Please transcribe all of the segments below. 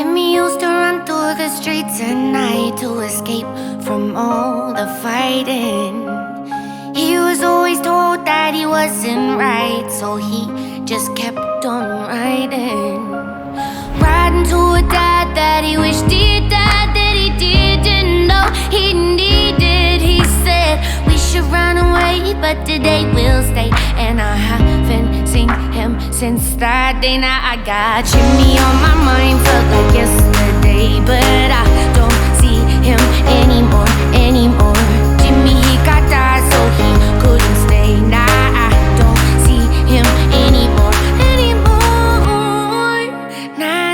Jimmy used to run through the streets at night to escape from all the fighting. He was always told that he wasn't right, so he just kept on riding. Riding to a dad that he wished he died, that he didn't know he needed. He said we should run away, but today we'll stay. And I haven't seen him since that day. Now I got Jimmy on my mind, felt like yesterday, but I don't see him anymore. Jimmy, he got tired, so he couldn't stay. Now I don't see him anymore. Nah,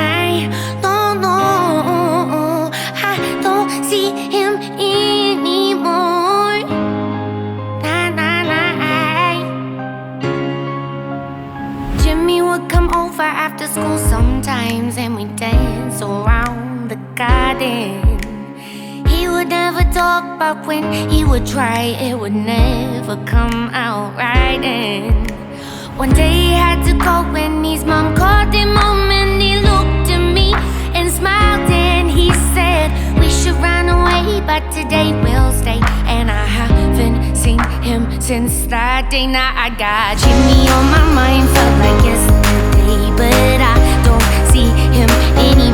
no, I don't see him anymore. Jimmy would come over after school sometimes, and we'd dance around the garden. He would never talk, but when he would try, it would never come out right. And one day he had to go when his mom called him home, and he looked at me and smiled, and he said we should run away, but today we'll stay. And I haven't seen him since that day. Now I got Jimmy on my mind, felt like yesterday, but I don't see him anymore.